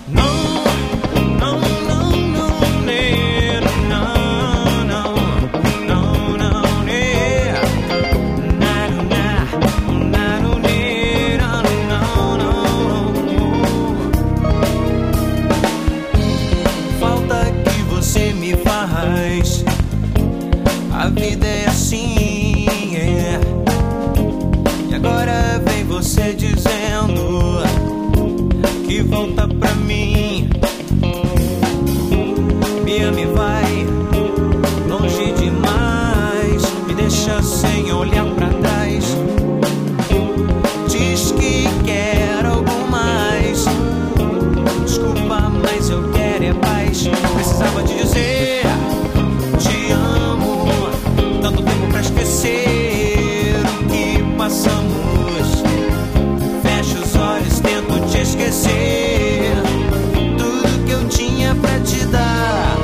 A vida é assim, é. E agora vem você dizendo que volta pra mim. Me ama e vai longe demais, me deixa sem olhar pra trás. Diz que quer algo mais. Desculpa, mas eu quero é paz. Precisava te dizer te amo. Tanto tempo pra esquecer o que passamos. Fecho os olhos, tento te esquecer tudo que eu tinha pra te dar.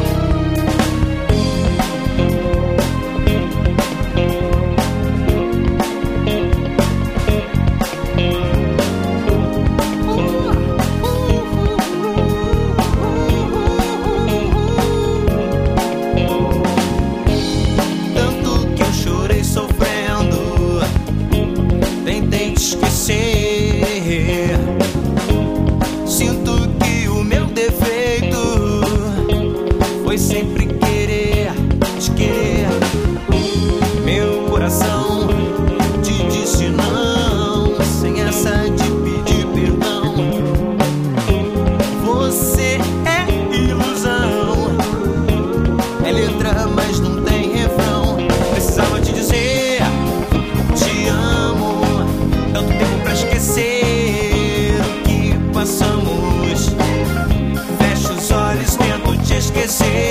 Tentei te esquecer. Sinto que o meu defeito foi sempre querer te querer. Meu coração te disse não, sem essa de pedir perdão. Você é ilusão, é letra, mas não tem refrão. Precisava te dizer te amo. Tanto tempo pra esquecer o que passamos. Fecho os olhos, tento te esquecer.